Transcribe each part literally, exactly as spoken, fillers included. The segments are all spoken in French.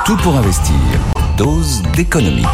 Tout pour investir. Dose d'économie.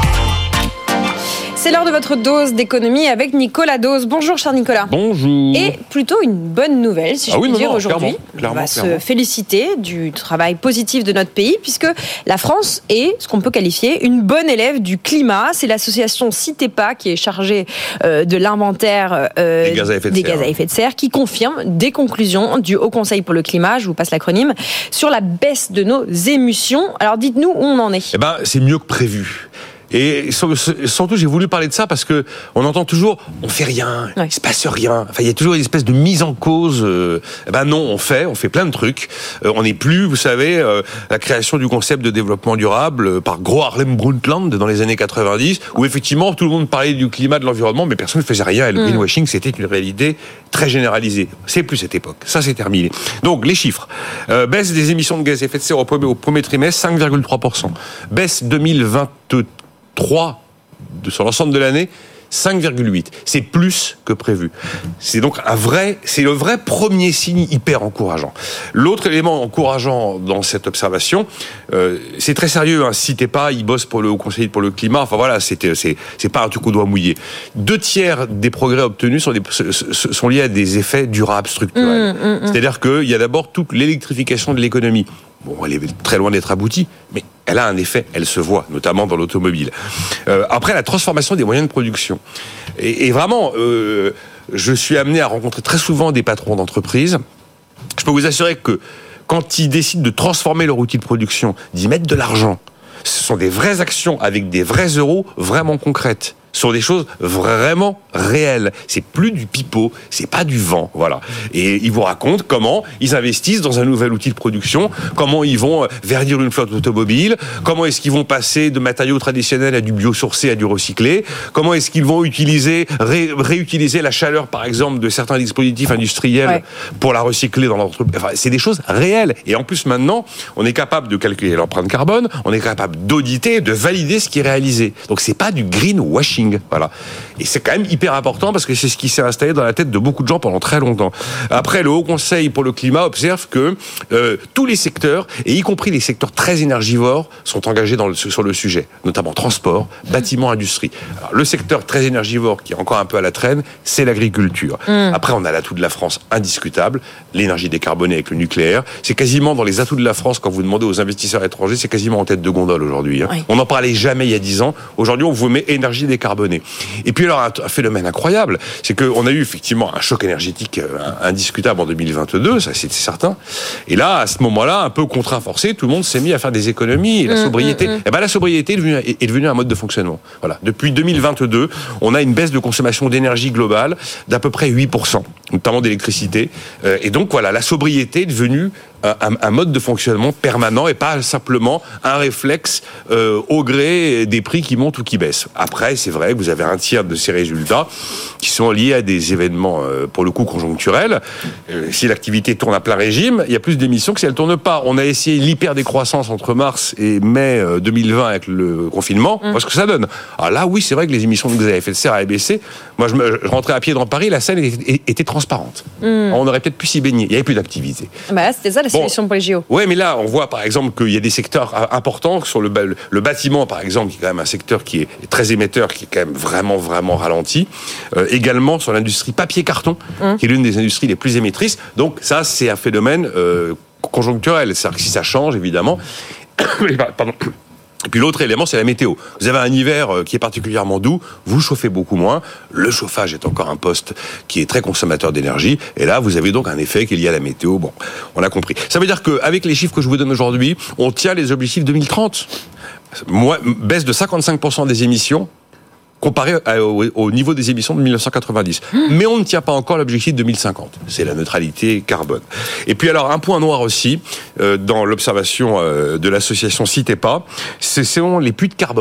C'est l'heure de votre dose d'économie avec Nicolas Dose. Bonjour, cher Nicolas. Bonjour. Et plutôt une bonne nouvelle, si je ah puis oui, dire, non, aujourd'hui. Clairement, clairement, On va clairement. se féliciter du travail positif de notre pays, puisque la France est ce qu'on peut qualifier une bonne élève du climat. C'est l'association CITEPA qui est chargée euh, de l'inventaire euh, des, gaz à, effet de des serre. gaz à effet de serre, qui confirme des conclusions du Haut Conseil pour le climat, je vous passe l'acronyme, sur la baisse de nos émissions. Alors dites-nous où on en est. Eh ben, c'est mieux que prévu. Et surtout, j'ai voulu parler de ça parce que on entend toujours, on fait rien, ouais. il se passe rien. Enfin, il y a toujours une espèce de mise en cause. Euh, eh ben non, on fait, on fait plein de trucs. Euh, on n'est plus, vous savez, euh, la création du concept de développement durable euh, par Gro Harlem Brundtland dans les années quatre-vingt-dix, où effectivement tout le monde parlait du climat, de l'environnement, mais personne ne faisait rien. Et le greenwashing, c'était une réalité très généralisée. C'est plus cette époque. Ça, c'est terminé. Donc, les chiffres. Euh, baisse des émissions de gaz à effet de serre au premier, au premier trimestre, cinq virgule trois pour cent. Baisse deux mille vingt-trois de, sur l'ensemble de l'année, cinq virgule huit. C'est plus que prévu. C'est donc un vrai, c'est le vrai premier signe hyper encourageant. L'autre élément encourageant dans cette observation, euh, c'est très sérieux. Hein, CITEPA, il bosse pour le Haut Conseil pour le climat. Enfin voilà, c'est, c'est, c'est pas un truc au doigt mouillé. Deux tiers des progrès obtenus sont, des, sont liés à des effets durables structurels. Mmh, mmh, mmh. C'est-à-dire qu'il y a d'abord toute l'électrification de l'économie. Bon, elle est très loin d'être aboutie, mais elle a un effet, elle se voit, notamment dans l'automobile. Euh, après, la transformation des moyens de production. Et, et vraiment, euh, je suis amené à rencontrer très souvent des patrons d'entreprises. Je peux vous assurer que quand ils décident de transformer leur outil de production, d'y mettre de l'argent, ce sont des vraies actions avec des vrais euros vraiment concrètes. Sur des choses vraiment réelles. C'est plus du pipeau, c'est pas du vent, voilà. Et ils vous racontent comment ils investissent dans un nouvel outil de production, comment ils vont verdir une flotte automobile, comment est-ce qu'ils vont passer de matériaux traditionnels à du biosourcé, à du recyclé, comment est-ce qu'ils vont utiliser, ré, réutiliser la chaleur, par exemple, de certains dispositifs industriels ouais. pour la recycler dans l'entreprise. Enfin, c'est des choses réelles. Et en plus, maintenant, on est capable de calculer l'empreinte carbone, on est capable d'auditer, de valider ce qui est réalisé. Donc, c'est pas du greenwashing. Voilà. Et c'est quand même hyper important parce que c'est ce qui s'est installé dans la tête de beaucoup de gens pendant très longtemps. Après, le Haut Conseil pour le climat observe que euh, tous les secteurs, et y compris les secteurs très énergivores, sont engagés dans le, sur le sujet, notamment transport, bâtiment, industrie. Alors, le secteur très énergivore qui est encore un peu à la traîne, c'est l'agriculture. Mmh. Après, on a l'atout de la France indiscutable, l'énergie décarbonée avec le nucléaire. C'est quasiment dans les atouts de la France, quand vous demandez aux investisseurs étrangers, c'est quasiment en tête de gondole aujourd'hui. Hein. Oui. On n'en parlait jamais il y a dix ans. Aujourd'hui, on vous met énergie décarbonée. Et puis alors, un phénomène incroyable, c'est qu'on a eu effectivement un choc énergétique indiscutable en deux mille vingt-deux, ça c'est certain. Et là, à ce moment-là, un peu contraint forcé, tout le monde s'est mis à faire des économies. Et la mmh, sobriété, mmh. Eh ben, la sobriété est devenue, est devenue un mode de fonctionnement. Voilà. Depuis deux mille vingt-deux, on a une baisse de consommation d'énergie globale d'à peu près huit pour cent, notamment d'électricité. Et donc voilà, la sobriété est devenue Un, un mode de fonctionnement permanent et pas simplement un réflexe euh, au gré des prix qui montent ou qui baissent. Après, c'est vrai que vous avez un tiers de ces résultats qui sont liés à des événements, euh, pour le coup, conjoncturels. Euh, si l'activité tourne à plein régime, il y a plus d'émissions que si elle tourne pas. On a essayé l'hyper-décroissance entre mars et mai deux mille vingt avec le confinement. Mmh. Voilà ce que ça donne. Alors là, oui, c'est vrai que les émissions de gaz à effet de serre avaient baissé. Moi, je, me, je rentrais à pied dans Paris, la Seine était, était transparente. Mmh. On aurait peut-être pu s'y baigner. Il n'y avait plus d'activité. Bah là, c'était ça la solution bon, pour les J O. Oui, mais là, on voit par exemple qu'il y a des secteurs importants sur le, le bâtiment, par exemple, qui est quand même un secteur qui est très émetteur, qui est quand même vraiment, vraiment ralenti. Euh, également sur l'industrie papier-carton, mmh. qui est l'une des industries les plus émettrices. Donc ça, c'est un phénomène euh, conjoncturel. C'est-à-dire que si ça change, évidemment... Pardon. Et puis l'autre élément, c'est la météo. Vous avez un hiver qui est particulièrement doux, vous chauffez beaucoup moins, le chauffage est encore un poste qui est très consommateur d'énergie, et là, vous avez donc un effet qui est lié à la météo. Bon, on a compris. Ça veut dire qu'avec les chiffres que je vous donne aujourd'hui, on tient les objectifs deux mille trente. Moi, baisse de cinquante-cinq pour cent des émissions, comparé au, au niveau des émissions de dix-neuf cent quatre-vingt-dix. Mmh. Mais on ne tient pas encore l'objectif deux mille cinquante. C'est la neutralité carbone. Et puis alors, un point noir aussi, euh, dans l'observation euh, de l'association CITEPA, ce sont les puits de carbone.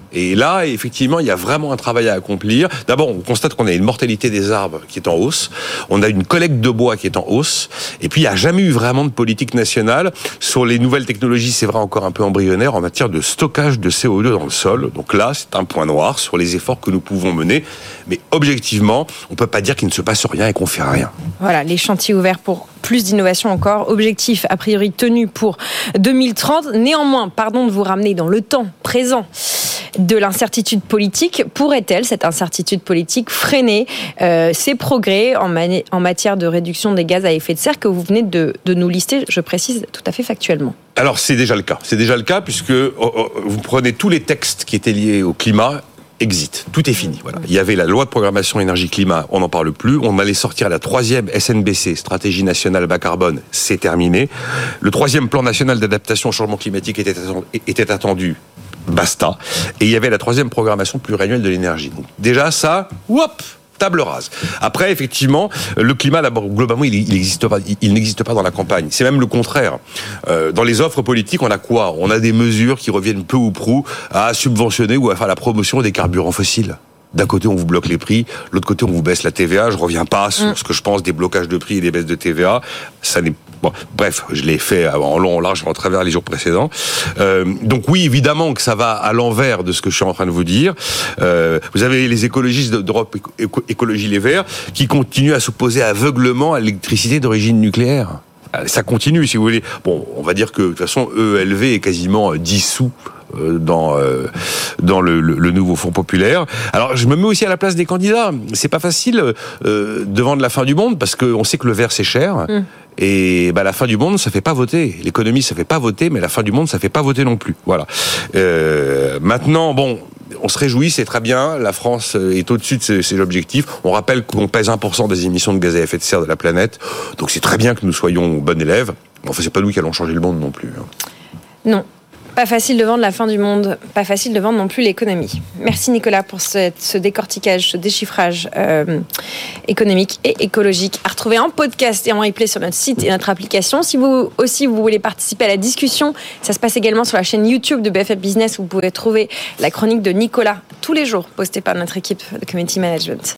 Et là, effectivement, il y a vraiment un travail à accomplir. D'abord, on constate qu'on a une mortalité des arbres qui est en hausse. On a une collecte de bois qui est en hausse. Et puis, il n'y a jamais eu vraiment de politique nationale sur les nouvelles technologies. C'est vrai, encore un peu embryonnaire en matière de stockage de C O deux dans le sol. Donc là, c'est un point noir sur les efforts que nous pouvons mener. Mais objectivement, on ne peut pas dire qu'il ne se passe rien et qu'on ne fait rien. Voilà, les chantiers ouverts pour plus d'innovation encore. Objectif, a priori, tenu pour deux mille trente. Néanmoins, pardon de vous ramener dans le temps présent de l'incertitude politique. Pourrait-elle, cette incertitude politique, freiner euh, ces progrès en, mani- en matière de réduction des gaz à effet de serre que vous venez de, de nous lister, je précise, tout à fait factuellement? Alors, c'est déjà le cas. C'est déjà le cas puisque oh, oh, vous prenez tous les textes qui étaient liés au climat, exit. Tout est fini. Voilà. Il y avait la loi de programmation énergie-climat, on n'en parle plus. On allait sortir la troisième S N B C, stratégie nationale bas carbone, c'est terminé. Le troisième plan national d'adaptation au changement climatique était attendu, était attendu. Basta. Et il y avait la troisième programmation pluriannuelle de l'énergie. Donc, déjà, ça, whoop, table rase. Après, effectivement, le climat, d'abord, globalement, il, il n'existe pas, il, il n'existe pas dans la campagne. C'est même le contraire. Euh, dans les offres politiques, on a quoi? On a des mesures qui reviennent peu ou prou à subventionner ou à faire la promotion des carburants fossiles. D'un côté, on vous bloque les prix, de l'autre côté, on vous baisse la T V A. Je reviens pas sur ce que je pense des blocages de prix et des baisses de T V A. Ça n'est bon. Bref, je l'ai fait en long, en large, en travers les jours précédents. Euh, donc oui, évidemment que ça va à l'envers de ce que je suis en train de vous dire. Euh, vous avez les écologistes d'Europe Éco- Écologie Les Verts qui continuent à s'opposer aveuglement à l'électricité d'origine nucléaire. Ça continue, si vous voulez. Bon, on va dire que de toute façon, E L V est quasiment dissous dans euh, dans le, le, le nouveau Fonds populaire. Alors, je me mets aussi à la place des candidats. C'est pas facile euh, de vendre la fin du monde parce qu'on sait que le vert c'est cher. Mmh. Et bah, la fin du monde, ça fait pas voter. L'économie, ça fait pas voter, mais la fin du monde, ça fait pas voter non plus. Voilà. Euh, maintenant, bon, on se réjouit, c'est très bien. La France est au-dessus de ses, ses objectifs. On rappelle qu'on pèse un pour cent des émissions de gaz à effet de serre de la planète. Donc c'est très bien que nous soyons bons élèves. Mais enfin, c'est pas nous qui allons changer le monde non plus. Non. Pas facile de vendre la fin du monde, pas facile de vendre non plus l'économie. Merci Nicolas pour ce, ce décortiquage, ce déchiffrage euh, économique et écologique à retrouver en podcast et en replay sur notre site et notre application. Si vous aussi vous voulez participer à la discussion, ça se passe également sur la chaîne YouTube de B F M Business où vous pouvez trouver la chronique de Nicolas tous les jours postée par notre équipe de Community Management.